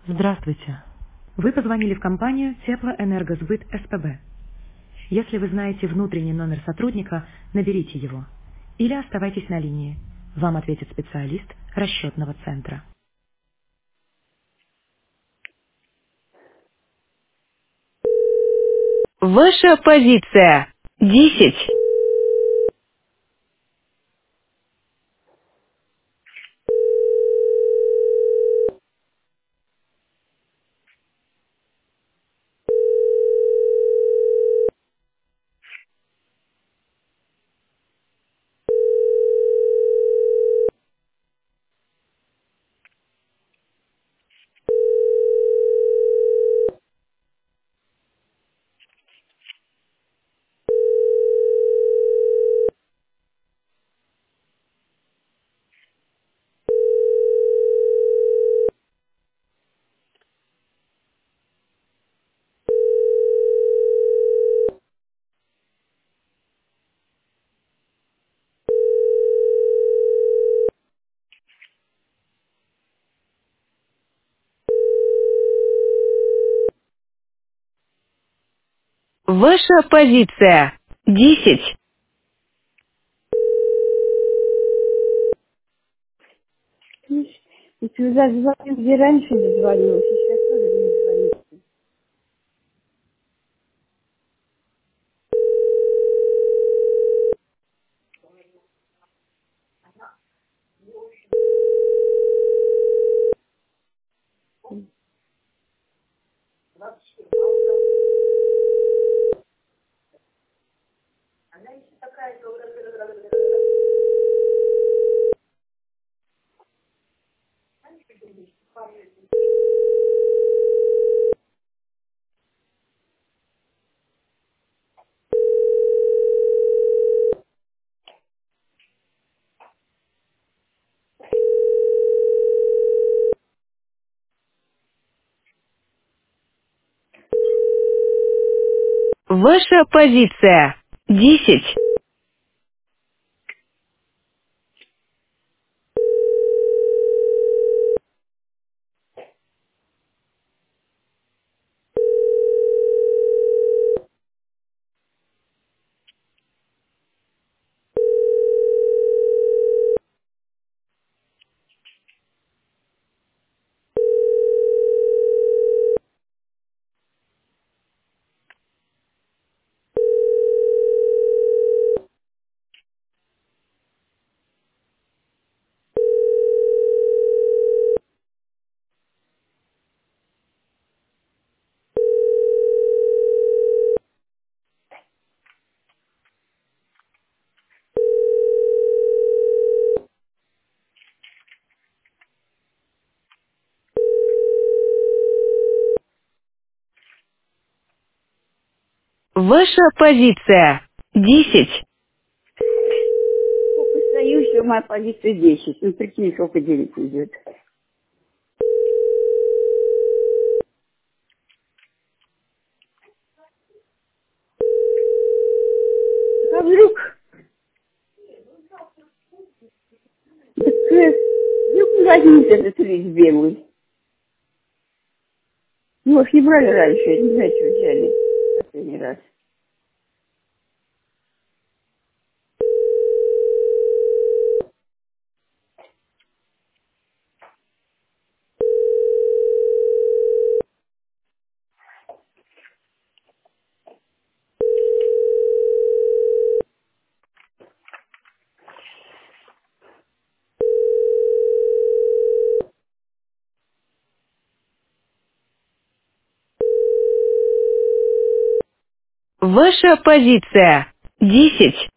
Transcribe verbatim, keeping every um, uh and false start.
Здравствуйте. Вы позвонили в компанию Теплоэнергосбыт СПБ. Если вы знаете внутренний номер сотрудника, наберите его. Или оставайтесь на линии. Вам ответит специалист расчетного центра. Ваша позиция. Десять. Ваша позиция. Десять. Видишь, и ты зазвонил, где раньше дозвонился, сейчас тоже не звонит. Ваша позиция. Десять. Ваша позиция. Десять. Я постою, что моя позиция десять. Ну, прикинь, сколько денег уйдет. А вдруг, так, э, вдруг не возьмут этот рис белый. Его ж не брали раньше, я не знаю, что взяли в последний раз. Ваша позиция. Десять.